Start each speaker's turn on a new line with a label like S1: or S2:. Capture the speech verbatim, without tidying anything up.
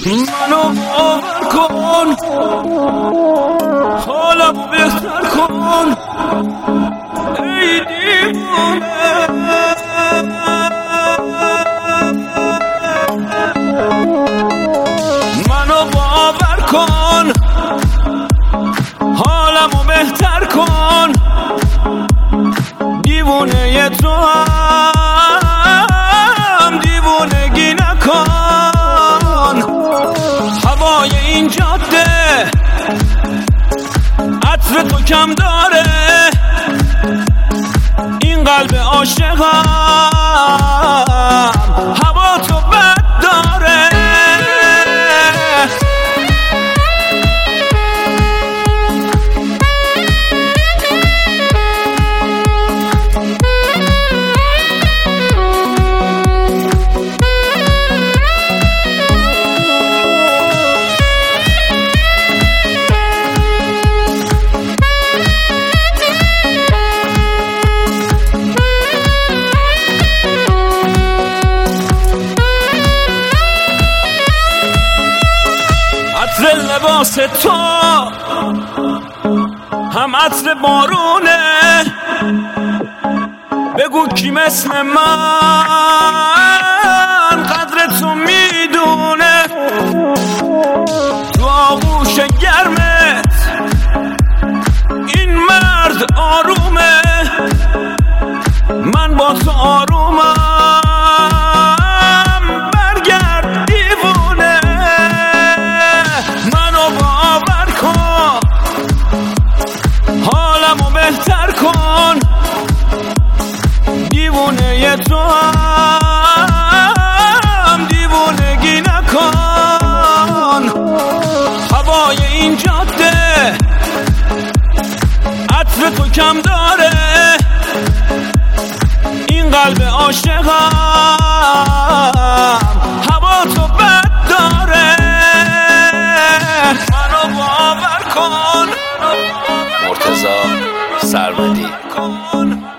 S1: منو باور کن، حالمو بهتر کن ای دیوانه. منو باور کن، حالمو بهتر کن، دیوونه تو هم دیوونگی نکن. هوای این جاده عطر تو کم داره، این قلب عاشقم هوا تو بد داره. عطر لباس تو هم عطر بارونه، بگو کی مثل من قدر تو میدونه. تو آغوش گرمت این مرد آرومه، من با تو آرومم. بهتر کن، دیوونه تو هم دیوونگی نکن. هوای این جاده عطر تو کم داره، این قلب عاشقم هوا تو بد داره. منو باور کن.
S2: مرتضی سرمدی.